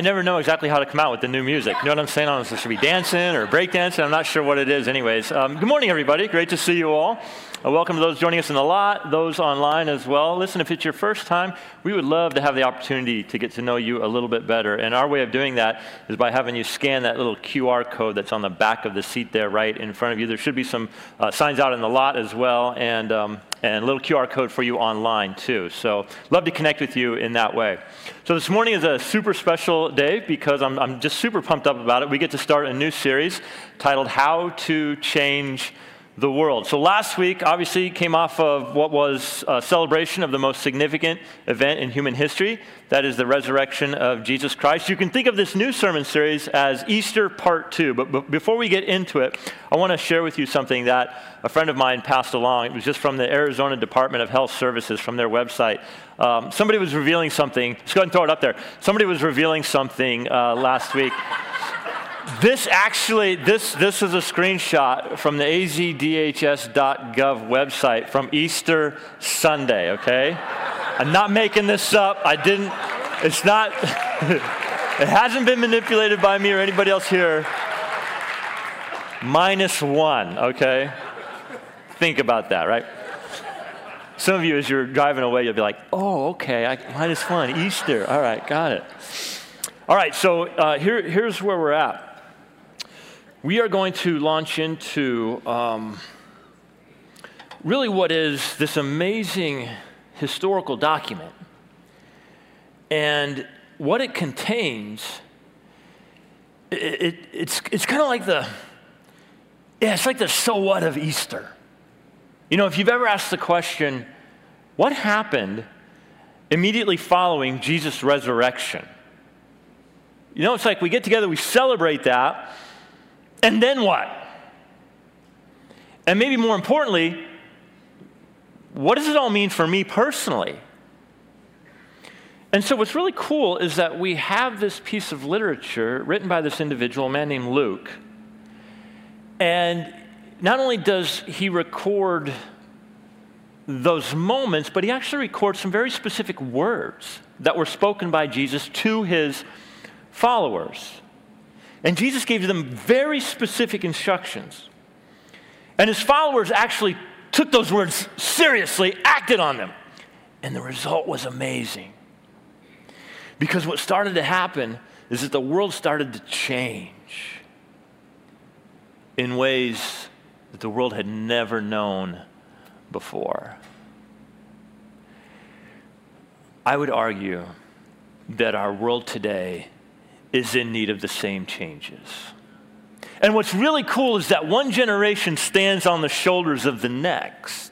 never know exactly how to come out with the new music. You know what I'm saying? I don't know if it should be dancing or break dancing. I'm not sure what it is anyways. Good morning, everybody. Great to see you all. Welcome to those joining us in the lot, those online as well. Listen, if it's your first time, we would love to have the opportunity to get to know you a little bit better. And our way of doing that is by having you scan that little QR code that's on the back of the seat there right in front of you. There should be some signs out in the lot as well, and a little QR code for you online too. So love to connect with you in that way. So this morning is a super special day because I'm just super pumped up about it. We get to start a new series titled How to Change the World. So last week, obviously, came off of what was a celebration of the most significant event in human history. That is the resurrection of Jesus Christ. You can think of this new sermon series as Easter Part 2. But before we get into it, I want to share with you something that a friend of mine passed along. It was just from the Arizona Department of Health Services, from their website. Somebody was revealing something. Let's go ahead and throw it up there. Somebody was revealing something last week. This is a screenshot from the AZDHS.gov website from Easter Sunday, okay? I'm not making this up. It's not, it hasn't been manipulated by me or anybody else here. -1, okay? Think about that, right? Some of you, as you're driving away, you'll be like, oh, okay, -1, Easter. All right, got it. All right, so here's where we're at. We are going to launch into really what is this amazing historical document. And what it contains, it's kind of like it's like the so what of Easter. You know, if you've ever asked the question, what happened immediately following Jesus' resurrection? You know, it's like we get together, we celebrate that, and then what? And maybe more importantly, what does it all mean for me personally? And so what's really cool is that we have this piece of literature written by this individual, a man named Luke. And not only does he record those moments, but he actually records some very specific words that were spoken by Jesus to his followers. And Jesus gave them very specific instructions. And his followers actually took those words seriously, acted on them. And the result was amazing. Because what started to happen is that the world started to change in ways that the world had never known before. I would argue that our world today is in need of the same changes. And what's really cool is that one generation stands on the shoulders of the next.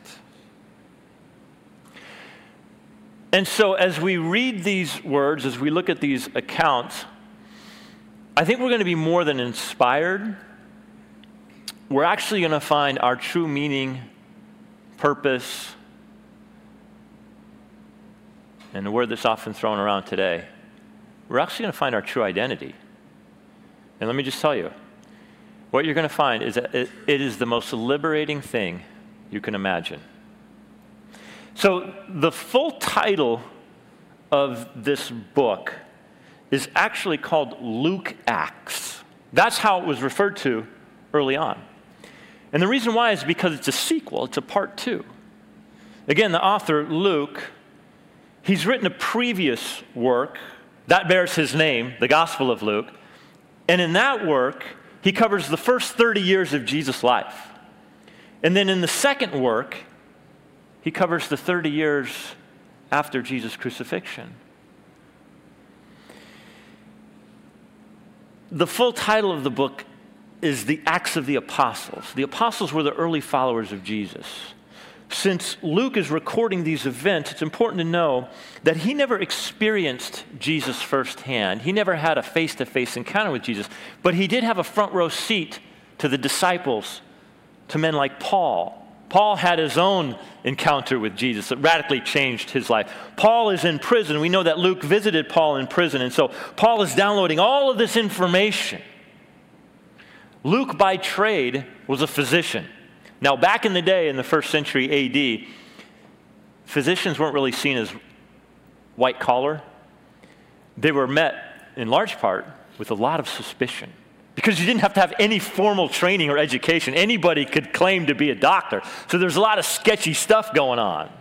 And so as we read these words, as we look at these accounts, I think we're going to be more than inspired. We're actually going to find our true meaning, purpose, and the word that's often thrown around today, we're actually going to find our true identity. And let me just tell you, what you're going to find is that it is the most liberating thing you can imagine. So the full title of this book is actually called Luke Acts. That's how it was referred to early on. And the reason why is because it's a sequel. It's a part 2. Again, the author, Luke, he's written a previous work that bears his name, the Gospel of Luke. And in that work, he covers the first 30 years of Jesus' life. And then in the second work, he covers the 30 years after Jesus' crucifixion. The full title of the book is The Acts of the Apostles. The apostles were the early followers of Jesus. Since Luke is recording these events, it's important to know that he never experienced Jesus firsthand. He never had a face-to-face encounter with Jesus, but he did have a front row seat to the disciples, to men like Paul. Paul had his own encounter with Jesus that radically changed his life. Paul is in prison. We know that Luke visited Paul in prison, and so Paul is downloading all of this information. Luke, by trade, was a physician. Now, back in the day, in the first century AD, physicians weren't really seen as white collar. They were met in large part with a lot of suspicion. Because you didn't have to have any formal training or education. Anybody could claim to be a doctor. So there's a lot of sketchy stuff going on.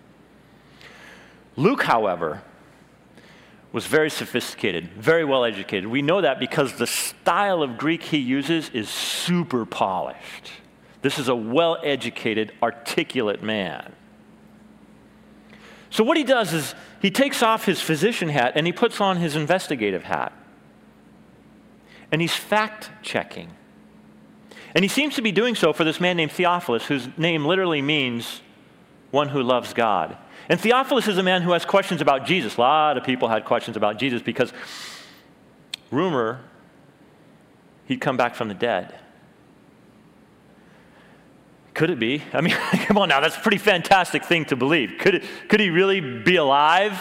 Luke, however, was very sophisticated, very well educated. We know that because the style of Greek he uses is super polished. This is a well-educated, articulate man. So what he does is he takes off his physician hat and he puts on his investigative hat. And he's fact-checking. And he seems to be doing so for this man named Theophilus, whose name literally means one who loves God. And Theophilus is a man who has questions about Jesus. A lot of people had questions about Jesus because rumor he'd come back from the dead. Could it be? I mean, come on now, that's a pretty fantastic thing to believe. Could he really be alive?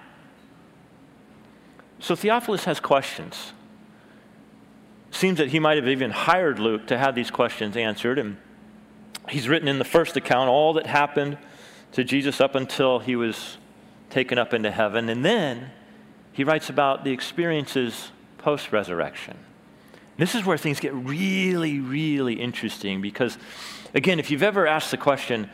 So Theophilus has questions. Seems that he might have even hired Luke to have these questions answered. And he's written in the first account all that happened to Jesus up until he was taken up into heaven. And then he writes about the experiences post-resurrection. This is where things get really, really interesting because, again, if you've ever asked the question,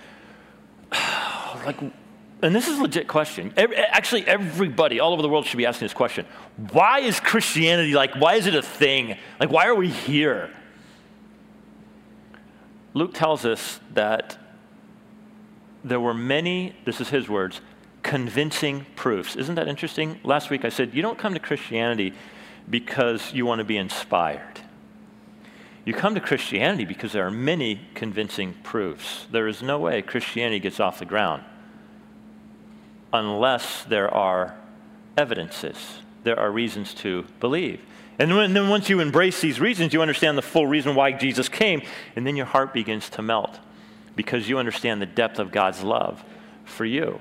and this is a legit question. Actually, everybody all over the world should be asking this question. Why is Christianity why is it a thing? Why are we here? Luke tells us that there were many, this is his words, convincing proofs. Isn't that interesting? Last week I said, you don't come to Christianity because you want to be inspired. You come to Christianity because there are many convincing proofs. There is no way Christianity gets off the ground unless there are evidences. There are reasons to believe. And then once you embrace these reasons, you understand the full reason why Jesus came, and then your heart begins to melt because you understand the depth of God's love for you.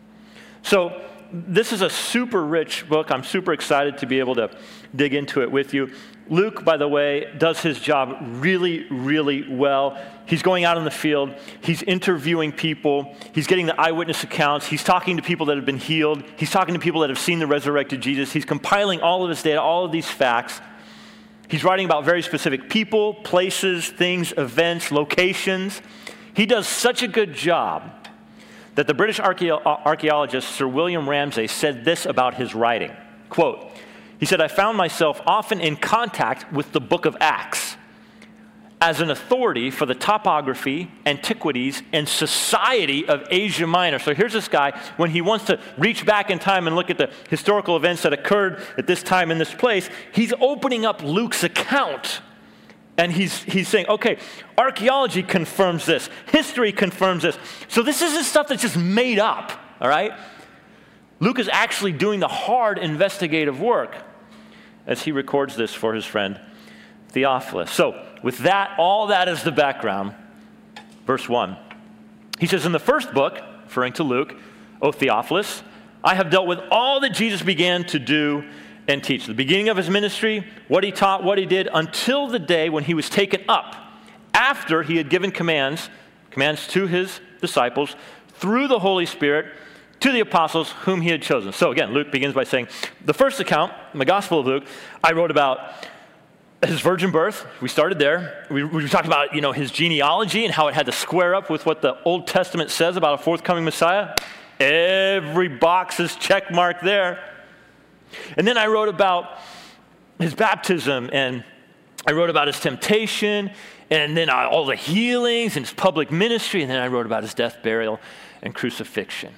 So this is a super rich book. I'm super excited to be able to dig into it with you. Luke, by the way, does his job really, really well. He's going out in the field. He's interviewing people. He's getting the eyewitness accounts. He's talking to people that have been healed. He's talking to people that have seen the resurrected Jesus. He's compiling all of this data, all of these facts. He's writing about very specific people, places, things, events, locations. He does such a good job that the British archaeologist Sir William Ramsay said this about his writing. Quote, he said, I found myself often in contact with the book of Acts as an authority for the topography, antiquities, and society of Asia Minor. So here's this guy, when he wants to reach back in time and look at the historical events that occurred at this time in this place, he's opening up Luke's account. And he's saying, okay, archaeology confirms this. History confirms this. So this isn't stuff that's just made up, all right? Luke is actually doing the hard investigative work as he records this for his friend Theophilus. So with that, all that is the background. Verse 1. He says, in the first book, referring to Luke, O Theophilus, I have dealt with all that Jesus began to do and teach. The beginning of his ministry, what he taught, what he did, until the day when he was taken up, after he had given commands to his disciples through the Holy Spirit to the apostles whom he had chosen. So again, Luke begins by saying, the first account, in the Gospel of Luke, I wrote about his virgin birth. We started there. We talked about, his genealogy and how it had to square up with what the Old Testament says about a forthcoming Messiah. Every box is check marked there. And then I wrote about his baptism, and I wrote about his temptation, and then all the healings and his public ministry, and then I wrote about his death, burial, and crucifixion.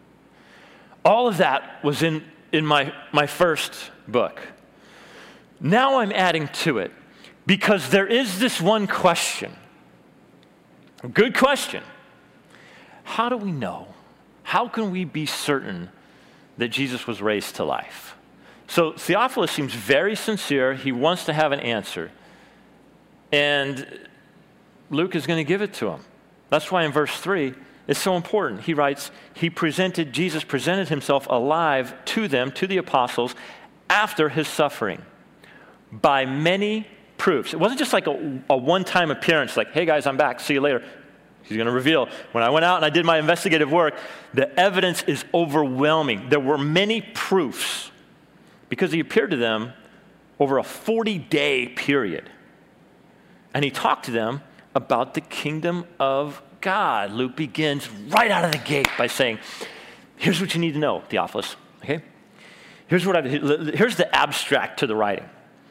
All of that was in my first book. Now I'm adding to it because there is this one question, a good question. How do we know? How can we be certain that Jesus was raised to life? So Theophilus seems very sincere. He wants to have an answer. And Luke is going to give it to him. That's why in verse 3, it's so important. He writes, Jesus presented himself alive to them, to the apostles, after his suffering, by many proofs. It wasn't just like a one-time appearance, like, hey guys, I'm back, see you later. He's going to reveal, when I went out and I did my investigative work, the evidence is overwhelming. There were many proofs because he appeared to them over a 40-day period. And he talked to them about the kingdom of God. Luke begins right out of the gate by saying, here's what you need to know, Theophilus, okay? Here's the abstract to the writing.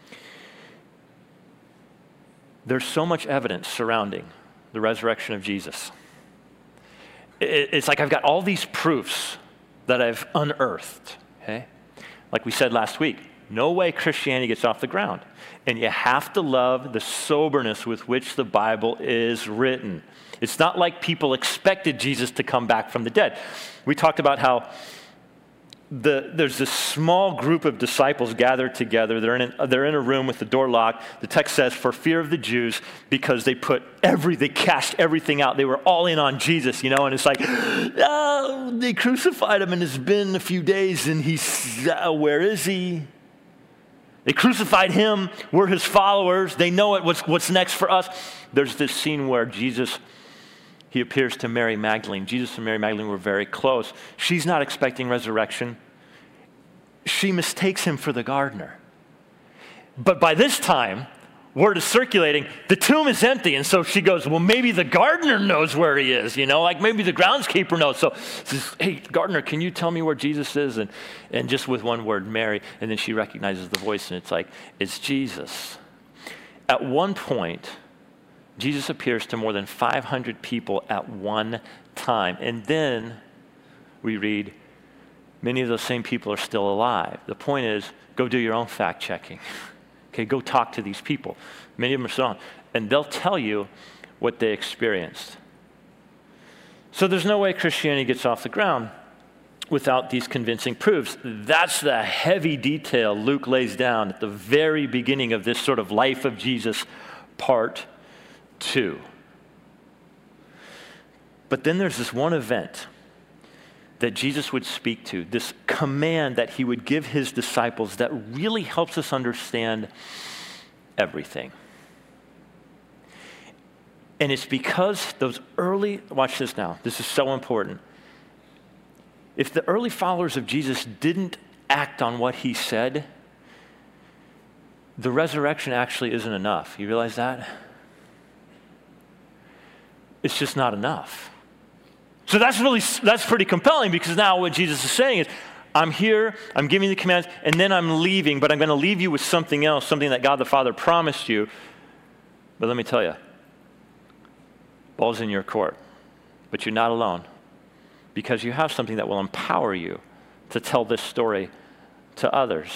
There's so much evidence surrounding the resurrection of Jesus. It's like I've got all these proofs that I've unearthed, okay? Like we said last week, no way Christianity gets off the ground. And you have to love the soberness with which the Bible is written. It's not like people expected Jesus to come back from the dead. We talked about how there's this small group of disciples gathered together. They're in a room with the door locked. The text says, for fear of the Jews, because they cast everything out. They were all in on Jesus, and it's like, oh, they crucified him and it's been a few days and where is he? They crucified him. We're his followers. They know it. What's next for us? There's this scene where Jesus, he appears to Mary Magdalene. Jesus and Mary Magdalene were very close. She's not expecting resurrection. She mistakes him for the gardener. But by this time, word is circulating, the tomb is empty. And so she goes, well, maybe the gardener knows where he is, like maybe the groundskeeper knows. So she says, hey, gardener, can you tell me where Jesus is? And just with one word, Mary. And then she recognizes the voice, and it's like, it's Jesus. At one point, Jesus appears to more than 500 people at one time. And then we read, many of those same people are still alive. The point is, go do your own fact checking. Okay, go talk to these people. Many of them are still on. And they'll tell you what they experienced. So there's no way Christianity gets off the ground without these convincing proofs. That's the heavy detail Luke lays down at the very beginning of this sort of life of Jesus, part 2. But then there's this one event that Jesus would speak to, this command that he would give his disciples that really helps us understand everything. And it's because those early, watch this now, this is so important. If the early followers of Jesus didn't act on what he said, the resurrection actually isn't enough. You realize that? It's just not enough. So that's pretty compelling, because now what Jesus is saying is, I'm here, I'm giving you the commands, and then I'm leaving, but I'm going to leave you with something else, something that God the Father promised you. But let me tell you, ball's in your court, but you're not alone, because you have something that will empower you to tell this story to others.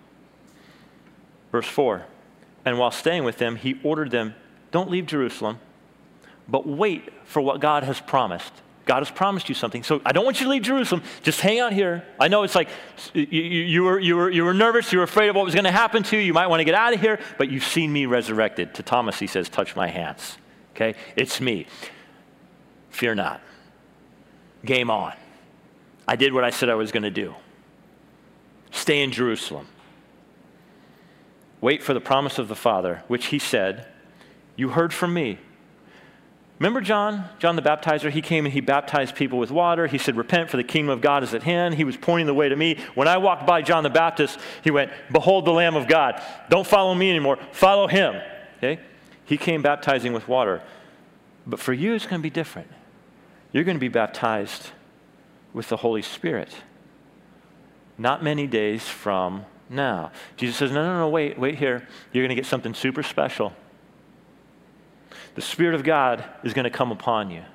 Verse 4, and while staying with them, he ordered them, don't leave Jerusalem, but wait for what God has promised. God has promised you something. So I don't want you to leave Jerusalem. Just hang out here. I know it's like you were nervous. You were afraid of what was going to happen to you. You might want to get out of here, but you've seen me resurrected. To Thomas, he says, touch my hands. Okay? It's me. Fear not. Game on. I did what I said I was going to do. Stay in Jerusalem. Wait for the promise of the Father, which he said, you heard from me. Remember John the Baptizer? He came and he baptized people with water. He said, repent, for the kingdom of God is at hand. He was pointing the way to me. When I walked by John the Baptist, he went, behold the Lamb of God. Don't follow me anymore. Follow him. Okay? He came baptizing with water. But for you, it's going to be different. You're going to be baptized with the Holy Spirit. Not many days from now. Jesus says, no, wait here. You're going to get something super special. The Spirit of God is going to come upon you.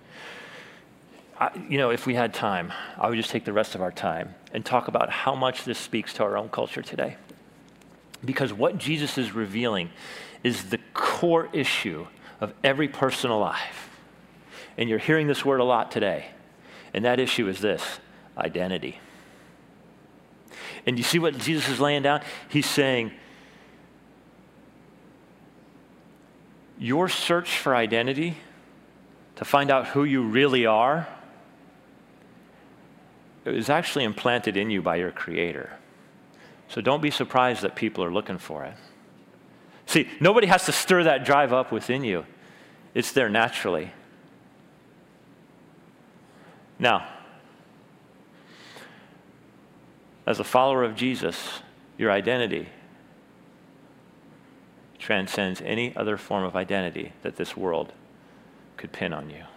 If we had time, I would just take the rest of our time and talk about how much this speaks to our own culture today. Because what Jesus is revealing is the core issue of every person alive. And you're hearing this word a lot today. And that issue is this: identity. And you see what Jesus is laying down? He's saying, your search for identity, to find out who you really are, is actually implanted in you by your Creator. So don't be surprised that people are looking for it. See, nobody has to stir that drive up within you. It's there naturally. Now, as a follower of Jesus, Your identity transcends any other form of identity that this world could pin on you.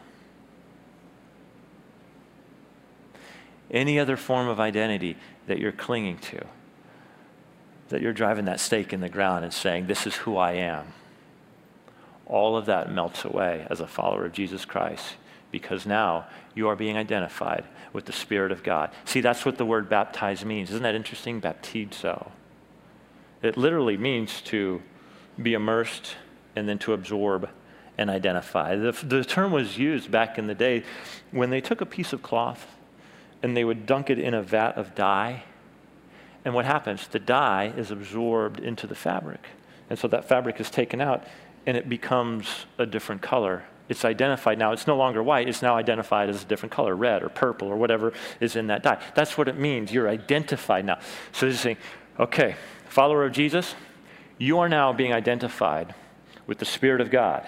Any other form of identity that you're clinging to, that you're driving that stake in the ground and saying, this is who I am. All of that melts away as a follower of Jesus Christ, because now you are being identified with the Spirit of God. See, that's what the word baptize means. Isn't that interesting? Baptizo. It literally means to be immersed and then to absorb and identify. The term was used back in the day when they took a piece of cloth and they would dunk it in a vat of dye. And what happens? The dye is absorbed into the fabric. And so that fabric is taken out and it becomes a different color. It's identified now. It's no longer white. It's now identified as a different color, red or purple or whatever is in that dye. That's what it means. You're identified now. So he's saying, okay, follower of Jesus, you are now being identified with the Spirit of God.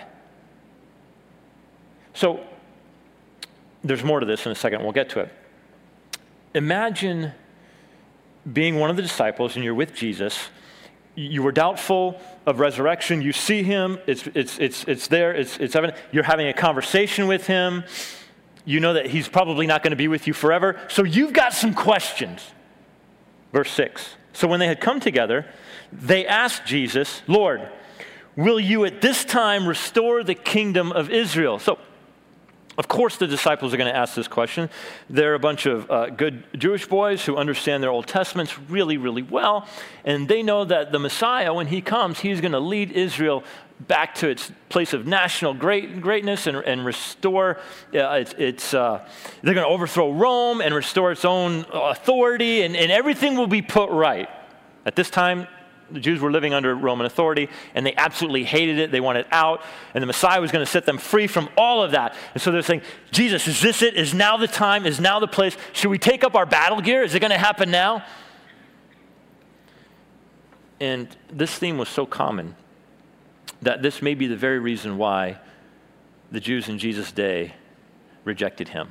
So there's more to this in a second. We'll get to it. Imagine being one of the disciples and you're with Jesus. You were doubtful of resurrection. You see him. It's there. It's evident. You're having a conversation with him. You know that he's probably not going to be with you forever. So you've got some questions. Verse 6. So when they had come together, they asked Jesus, Lord, will you at this time restore the kingdom of Israel? So, of course, the disciples are going to ask this question. They're a bunch of good Jewish boys who understand their Old Testaments really, really well. And they know that the Messiah, when he comes, he's going to lead Israel back to its place of national greatness and restore they're going to overthrow Rome and restore its own authority, and everything will be put right. At this time, the Jews were living under Roman authority, and they absolutely hated it. They wanted out, and the Messiah was going to set them free from all of that. And so they're saying, Jesus, is this it? Is now the time? Is now the place? Should we take up our battle gear? Is it going to happen now? And this theme was so common that this may be the very reason why the Jews in Jesus' day rejected him.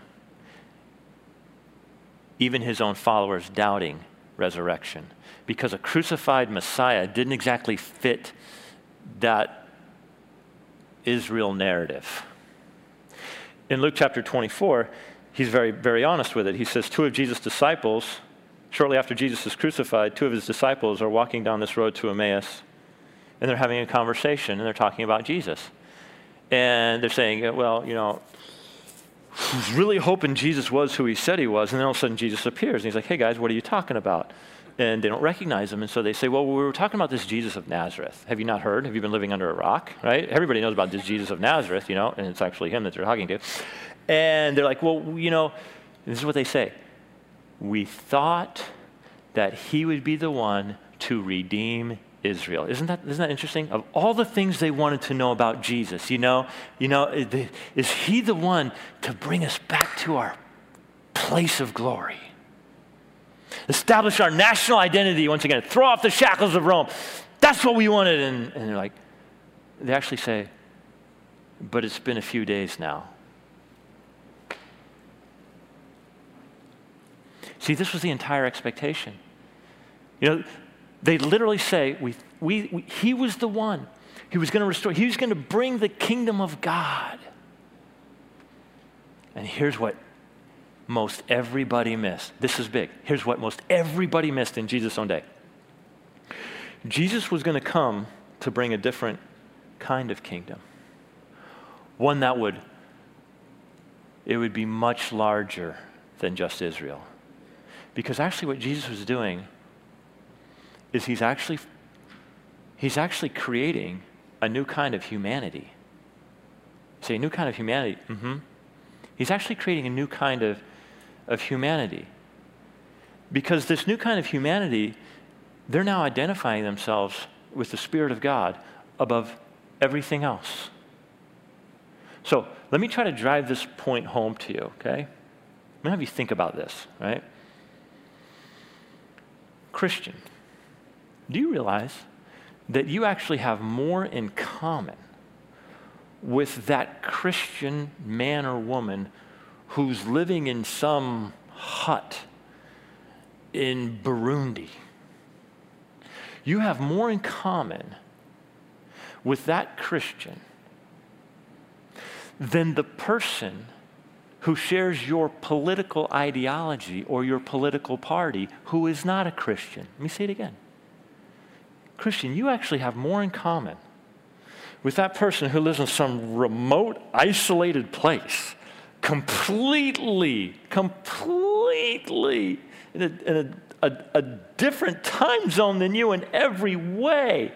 Even his own followers doubting resurrection, because a crucified Messiah didn't exactly fit that Israel narrative. In Luke chapter 24, he's very, very honest with it. He says, two of Jesus' disciples, shortly after Jesus is crucified, two of his disciples are walking down this road to Emmaus, and they're having a conversation, and they're talking about Jesus. And they're saying, well, you know, I was really hoping Jesus was who he said he was, and then all of a sudden Jesus appears, and he's like, hey guys, what are you talking about? And they don't recognize him, and so they say, well, we were talking about this Jesus of Nazareth. Have you not heard? Have you been living under a rock, right? Everybody knows about this Jesus of Nazareth, you know, and it's actually him that they're talking to. And they're like, well, you know, this is what they say. We thought that he would be the one to redeem Israel. Isn't that interesting? Of all the things they wanted to know about Jesus, is he the one to bring us back to our place of glory? Establish our national identity once again. Throw off the shackles of Rome. That's what we wanted. And they're like, they actually say, but it's been a few days now. See, this was the entire expectation. You know, they literally say, he was the one who was going to restore, he was going to bring the kingdom of God. And here's what most everybody missed. This is big. Here's what most everybody missed in Jesus' own day. Jesus was going to come to bring a different kind of kingdom. One that would be much larger than just Israel. Because actually what Jesus was doing is he's actually creating a new kind of humanity. Say, a new kind of humanity. Mm-hmm. He's actually creating a new kind of humanity. Because this new kind of humanity, they're now identifying themselves with the Spirit of God above everything else. So let me try to drive this point home to you, okay? I'm going to have you think about this, right? Christian, do you realize that you actually have more in common with that Christian man or woman who's living in some hut in Burundi you have more in common with that Christian than the person who shares your political ideology or your political party who is not a Christian. Let me say it again. Christian, you actually have more in common with that person who lives in some remote, isolated place, completely in a different time zone than you in every way.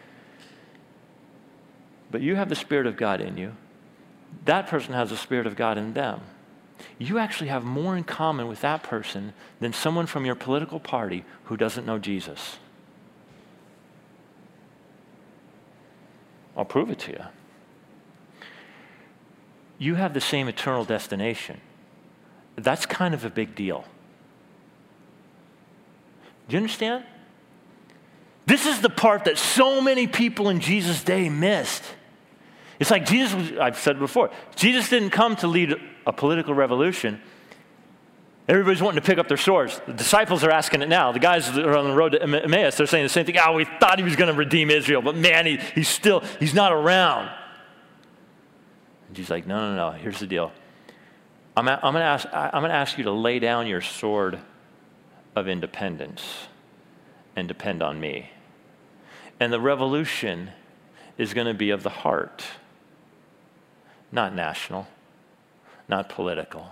But you have the Spirit of God in you. That person has the Spirit of God in them. You actually have more in common with that person than someone from your political party who doesn't know Jesus. I'll prove it to you. You have the same eternal destination. That's kind of a big deal. Do you understand? This is the part that so many people in Jesus' day missed. It's like I've said before, Jesus didn't come to lead a political revolution. Everybody's wanting to pick up their swords. The disciples are asking it now. The guys that are on the road to Emmaus, they're saying the same thing. Oh, we thought he was going to redeem Israel, but man, he's not around. And Jesus is like, no. Here's the deal. I'm going to ask you to lay down your sword of independence and depend on me. And the revolution is going to be of the heart, not national, not political.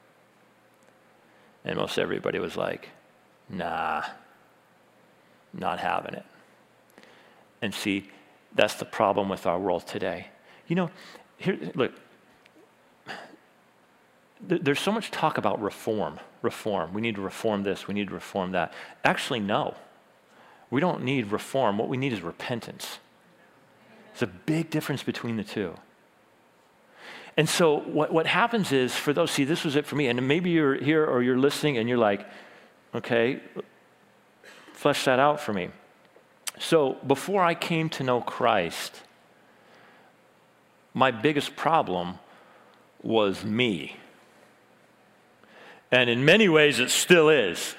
And most everybody was like, nah, not having it. And see, that's the problem with our world today. You know, look, there's so much talk about reform. We need to reform this, we need to reform that. Actually, no. We don't need reform. What we need is repentance. There's a big difference between the two. And so what happens is, for those, see, this was it for me, and maybe you're here or you're listening and you're like, okay, flesh that out for me. So before I came to know Christ, my biggest problem was me. And in many ways, it still is.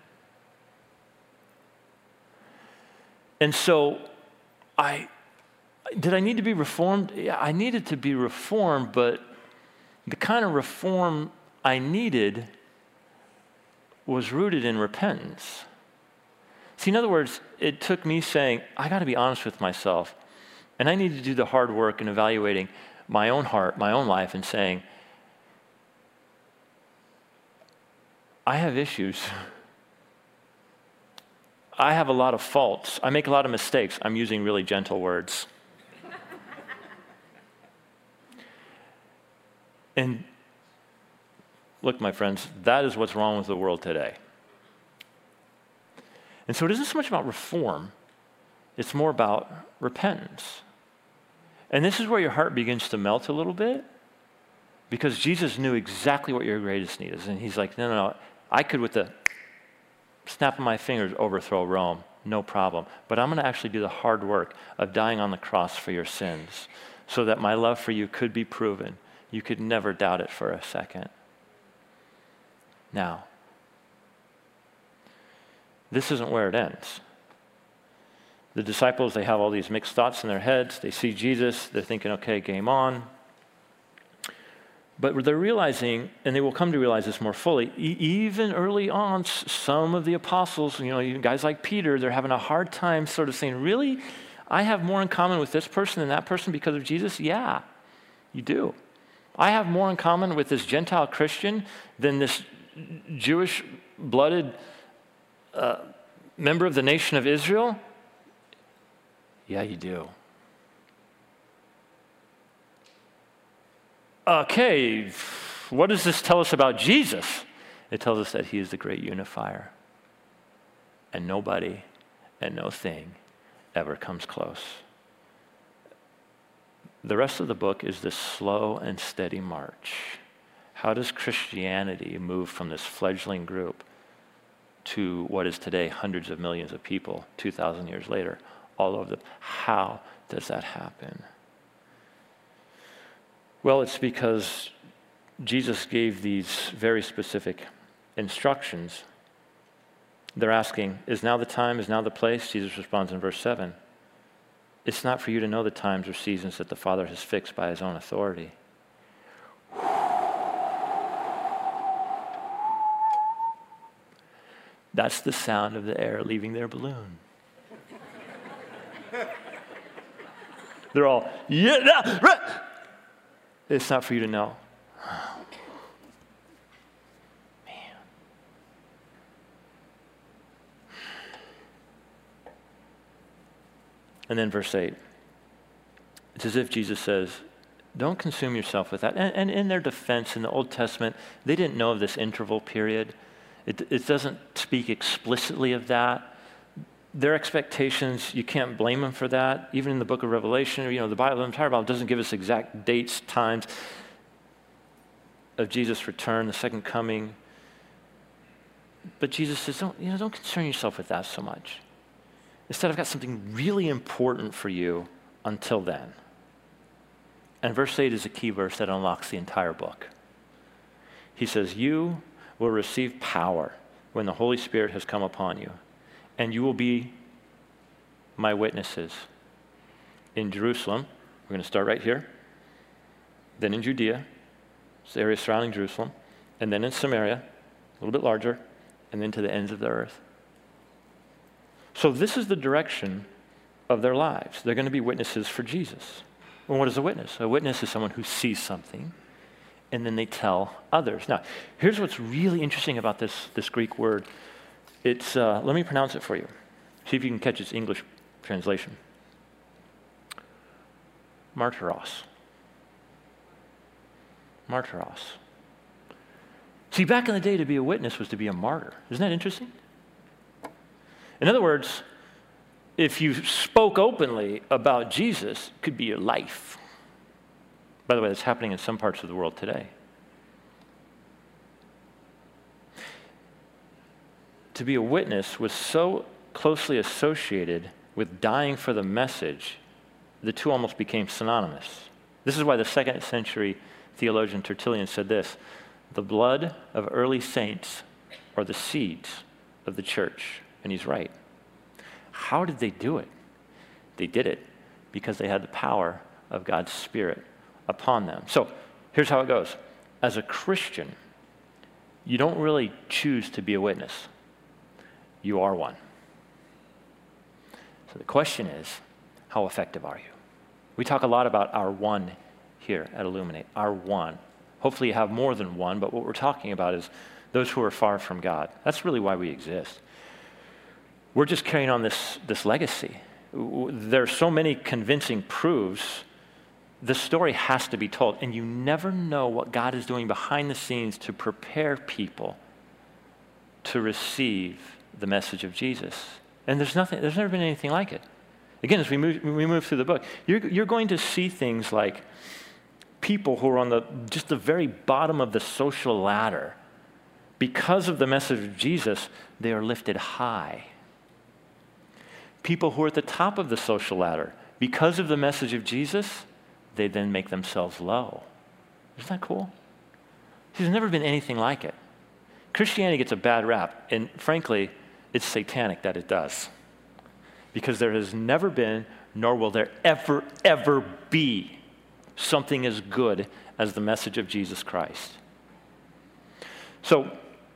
And so did I need to be reformed? Yeah, I needed to be reformed, but the kind of reform I needed was rooted in repentance. See, in other words, it took me saying, I got to be honest with myself, and I need to do the hard work in evaluating my own heart, my own life, and saying, I have issues. I have a lot of faults. I make a lot of mistakes. I'm using really gentle words. And look, my friends, that is what's wrong with the world today. And so it isn't so much about reform, it's more about repentance. And this is where your heart begins to melt a little bit, because Jesus knew exactly what your greatest need is. And he's like, no, I could with the snap of my fingers overthrow Rome, no problem. But I'm going to actually do the hard work of dying on the cross for your sins so that my love for you could be proven. You could never doubt it for a second. Now, this isn't where it ends. The disciples, they have all these mixed thoughts in their heads. They see Jesus. They're thinking, okay, game on. But they're realizing, and they will come to realize this more fully, even early on, some of the apostles, even guys like Peter, they're having a hard time sort of saying, really? I have more in common with this person than that person because of Jesus? Yeah, you do. I have more in common with this Gentile Christian than this Jewish-blooded member of the nation of Israel? Yeah, you do. Okay, what does this tell us about Jesus? It tells us that he is the great unifier. And nobody and no thing ever comes close. The rest of the book is this slow and steady march. How does Christianity move from this fledgling group to what is today hundreds of millions of people 2,000 years later, all over how does that happen? Well, it's because Jesus gave these very specific instructions They're asking, is now the time, is now the place? Jesus responds in verse 7, it's not for you to know the times or seasons that the Father has fixed by his own authority. That's the sound of the air leaving their balloon. They're all, yeah, right. It's not for you to know. Man. And then verse 8. It's as if Jesus says, don't consume yourself with that. And in their defense, in the Old Testament, they didn't know of this interval period. It doesn't speak explicitly of that. Their expectations, you can't blame them for that. Even in the book of Revelation, the Bible, the entire Bible doesn't give us exact dates, times of Jesus' return, the second coming. But Jesus says, don't concern yourself with that so much. Instead, I've got something really important for you until then. And verse 8 is a key verse that unlocks the entire book. He says, you will receive power when the Holy Spirit has come upon you, and you will be my witnesses in Jerusalem. We're going to start right here. Then in Judea, the area surrounding Jerusalem, and then in Samaria, a little bit larger, and then to the ends of the earth. So this is the direction of their lives. They're going to be witnesses for Jesus. Well, what is a witness? A witness is someone who sees something, and then they tell others. Now, here's what's really interesting about this Greek word. It's, let me pronounce it for you. See if you can catch its English translation. Martyros. Martyros. See, back in the day, to be a witness was to be a martyr. Isn't that interesting? In other words, if you spoke openly about Jesus, it could be your life. By the way, that's happening in some parts of the world today. To be a witness was so closely associated with dying for the message, the two almost became synonymous. This is why the 2nd century theologian Tertullian said this: the blood of early saints are the seeds of the church. And he's right. How did they do it? They did it because they had the power of God's Spirit upon them. So here's how it goes. As a Christian, you don't really choose to be a witness. You are one. So the question is, how effective are you? We talk a lot about our one here at Illuminate, our one. Hopefully you have more than one, but what we're talking about is those who are far from God. That's really why we exist. We're just carrying on this legacy. There's so many convincing proofs. The story has to be told, and you never know what God is doing behind the scenes to prepare people to receive the message of Jesus. And there's never been anything like it. Again, as we move through the book, you're going to see things like people who are on just the very bottom of the social ladder. Because of the message of Jesus, they are lifted high. People who are at the top of the social ladder, because of the message of Jesus, they then make themselves low. Isn't that cool? There's never been anything like it. Christianity gets a bad rap, and frankly, it's satanic that it does. Because there has never been, nor will there ever be, something as good as the message of Jesus Christ. So,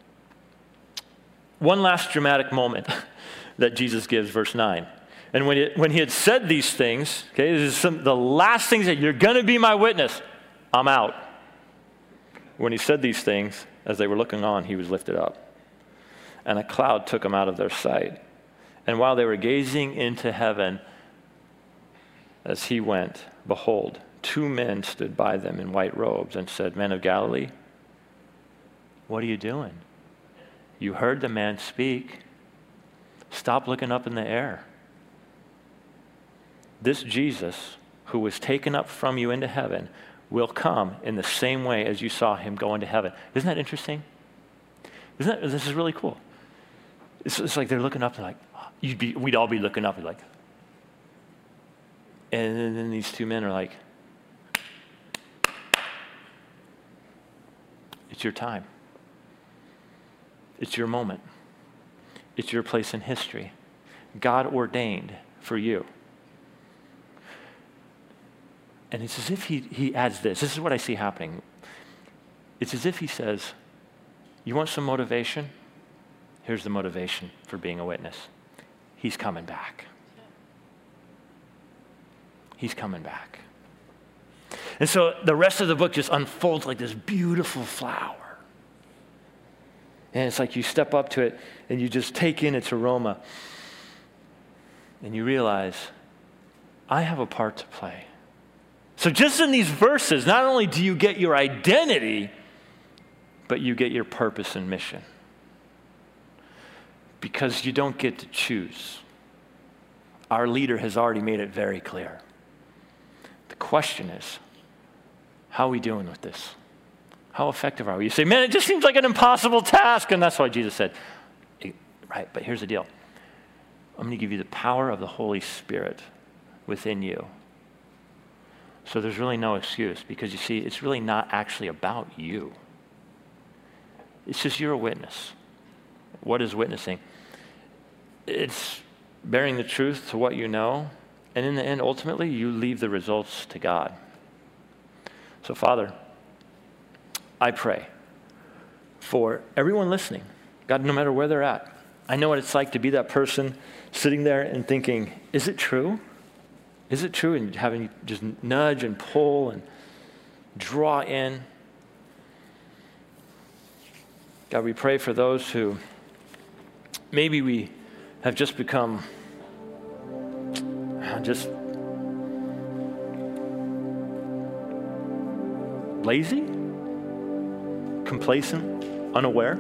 one last dramatic moment that Jesus gives, verse 9. And when he had said these things, okay, this is the last things that you're going to be my witness, I'm out. When he said these things, as they were looking on, he was lifted up. And a cloud took him out of their sight. And while they were gazing into heaven, as he went, behold, 2 men stood by them in white robes and said, Men of Galilee, what are you doing? You heard the man speak. Stop looking up in the air. This Jesus, who was taken up from you into heaven, will come in the same way as you saw him go into heaven. Isn't that interesting? This is really cool. It's like they're looking up and like, we'd all be looking up and like, and then these 2 men are like, it's your time. It's your moment. It's your place in history. God ordained for you. And it's as if he adds this. This is what I see happening. It's as if he says, you want some motivation? Here's the motivation for being a witness. He's coming back. He's coming back. And so the rest of the book just unfolds like this beautiful flower. And it's like you step up to it and you just take in its aroma. And you realize, I have a part to play. So just in these verses, not only do you get your identity, but you get your purpose and mission. Because you don't get to choose. Our leader has already made it very clear. The question is, how are we doing with this? How effective are we? You say, man, it just seems like an impossible task. And that's why Jesus said, right, but here's the deal. I'm going to give you the power of the Holy Spirit within you. So there's really no excuse, because you see, it's really not actually about you. It's just you're a witness. What is witnessing? It's bearing the truth to what you know, and in the end, ultimately, you leave the results to God. So, Father, I pray for everyone listening, God, no matter where they're at. I know what it's like to be that person sitting there and thinking, is it true? Is it true? And having just nudge and pull and draw in. God, we pray for those who maybe we have just become just lazy, complacent, unaware.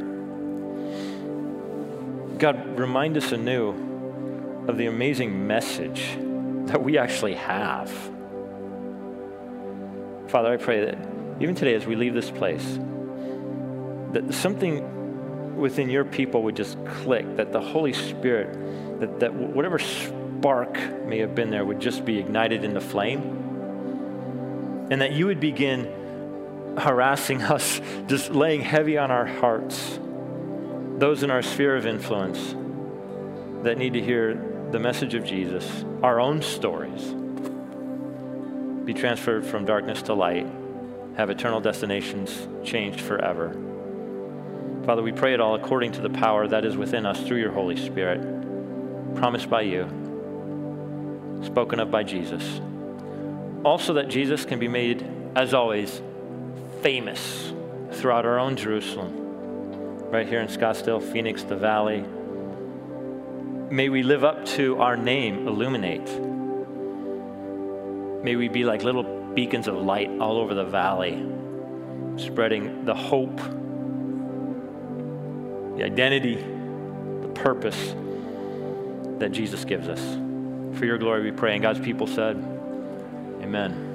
God, remind us anew of the amazing message that we actually have. Father, I pray that even today as we leave this place, that something within your people would just click, that the Holy Spirit, that whatever spark may have been there would just be ignited into flame, and that you would begin harassing us, just laying heavy on our hearts, those in our sphere of influence that need to hear the message of Jesus, our own stories, be transferred from darkness to light, have eternal destinations changed forever. Father, we pray it all according to the power that is within us through your Holy Spirit, promised by you, spoken of by Jesus. Also that Jesus can be made, as always, famous throughout our own Jerusalem, right here in Scottsdale, Phoenix, the Valley. May we live up to our name, Illuminate. May we be like little beacons of light all over the valley, spreading the hope, the identity, the purpose that Jesus gives us. For your glory we pray. And God's people said, amen.